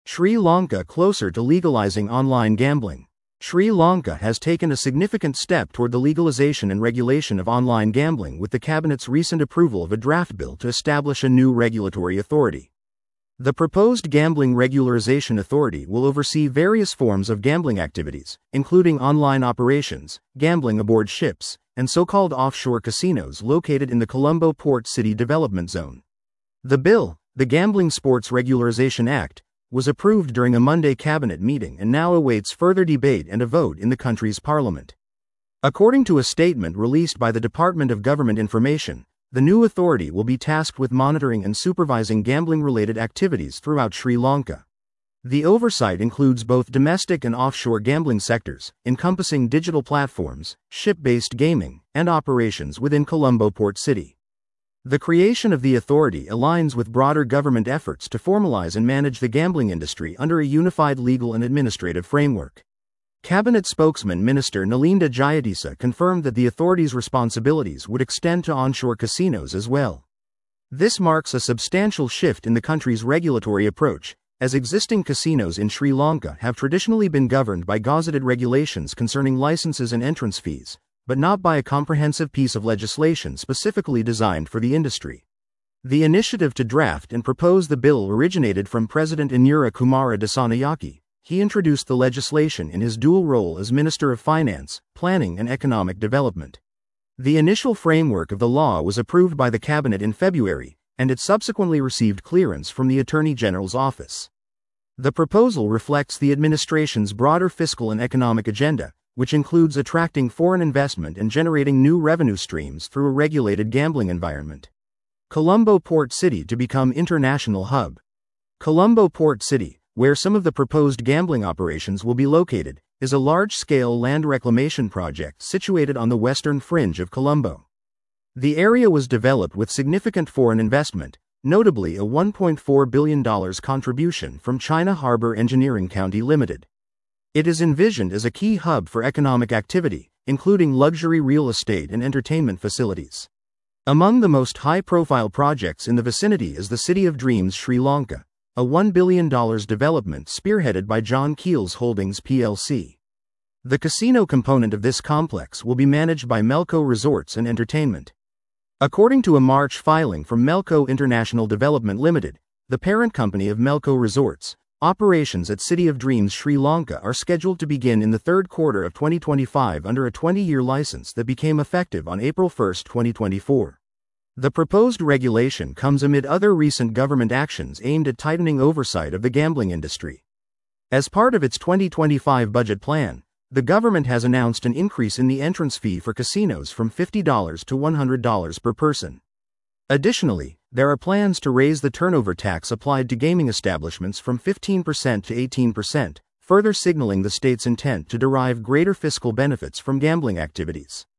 Sri Lanka closer to legalizing online gambling. Sri Lanka has taken a significant step toward the legalization and regulation of online gambling with the cabinet's recent approval of a draft bill to establish a new regulatory authority. The proposed Gambling Regularization Authority will oversee various forms of gambling activities, including online operations, gambling aboard ships, and so-called offshore casinos located in the Colombo Port City Development Zone. The bill, the Gambling Sports Regularization Act, was approved during a Monday cabinet meeting and now awaits further debate and a vote in the country's parliament. According to a statement released by the Department of Government Information, the new authority will be tasked with monitoring and supervising gambling-related activities throughout Sri Lanka. The oversight includes both domestic and offshore gambling sectors, encompassing digital platforms, ship-based gaming, and operations within Colombo Port City. The creation of the authority aligns with broader government efforts to formalize and manage the gambling industry under a unified legal and administrative framework. Cabinet spokesman Minister Nalinda Jayadisa confirmed that the authority's responsibilities would extend to onshore casinos as well. This marks a substantial shift in the country's regulatory approach, as existing casinos in Sri Lanka have traditionally been governed by gazetted regulations concerning licenses and entrance fees, but not by a comprehensive piece of legislation specifically designed for the industry. The initiative to draft and propose the bill originated from President Indira Kumara Dissanayake. He introduced the legislation in his dual role as Minister of Finance, Planning and Economic Development. The initial framework of the law was approved by the cabinet in February, and it subsequently received clearance from the Attorney General's office. The proposal reflects the administration's broader fiscal and economic agenda, which includes attracting foreign investment and generating new revenue streams through a regulated gambling environment. Colombo Port City to become international hub. Colombo Port City, where some of the proposed gambling operations will be located, is a large-scale land reclamation project situated on the western fringe of Colombo. The area was developed with significant foreign investment, notably a $1.4 billion contribution from China Harbour Engineering County Limited. It is envisioned as a key hub for economic activity, including luxury real estate and entertainment facilities. Among the most high-profile projects in the vicinity is the City of Dreams Sri Lanka, a $1 billion development spearheaded by John Keells Holdings plc. The casino component of this complex will be managed by Melco Resorts and Entertainment. According to a March filing from Melco International Development Limited, the parent company of Melco Resorts, operations at City of Dreams Sri Lanka are scheduled to begin in the third quarter of 2025 under a 20-year license that became effective on April 1, 2024. The proposed regulation comes amid other recent government actions aimed at tightening oversight of the gambling industry. As part of its 2025 budget plan, the government has announced an increase in the entrance fee for casinos from $50 to $100 per person. Additionally, there are plans to raise the turnover tax applied to gaming establishments from 15% to 18%, further signaling the state's intent to derive greater fiscal benefits from gambling activities.